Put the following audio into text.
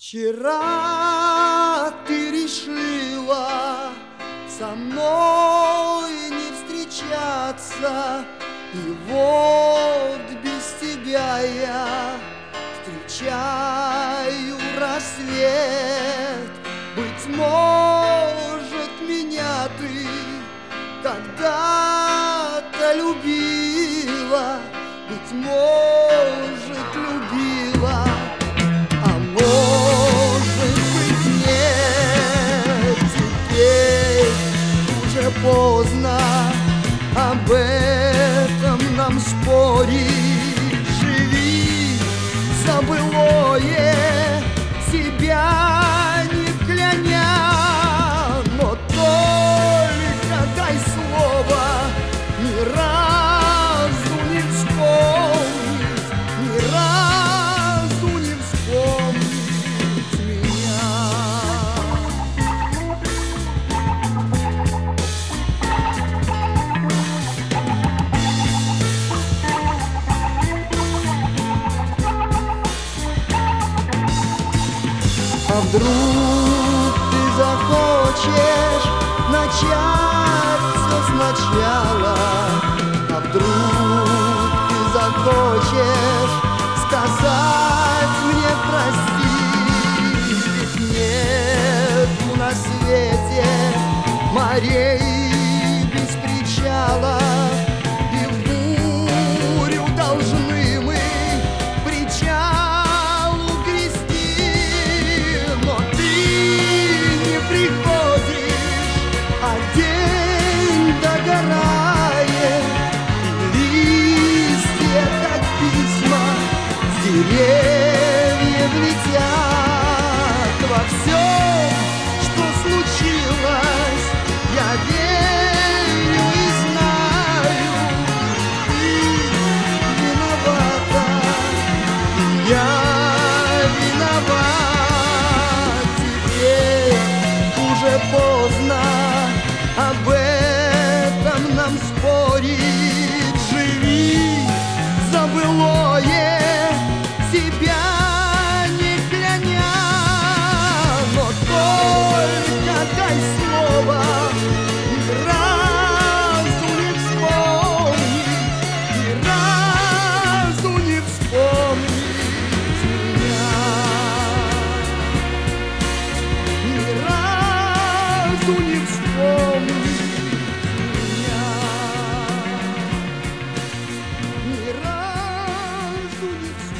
Вчера ты решила со мной не встречаться, и вот без тебя я встречаю рассвет. Быть может, меня ты когда-то любила, быть может, любила, а может быть нет. Теперь уже поздно об этом нам спорить. Живи за былое, себя не кляня, но только дай слово ни разу не вспомнить, ни разу не вспомнить меня. А вдруг ты захочешь начать все сначала? А вдруг ты захочешь сказать мне прости? Ведь нету на свете морей без причала, и в бурю должны мы причалу грести. Но ты не приходишь, а день догорает, и листья, как письма, с деревьев летят. Во всем, что случилось, я верю и знаю, ты виновата, и я виноват. Теперь уже поздно об этом нам спорить. Живи за былое, себя не кляня, но только дай слово ни разу не вспомнить, ни разу не вспомнить меня, ни разу не вспомнить меня, ни разу не вспомнить.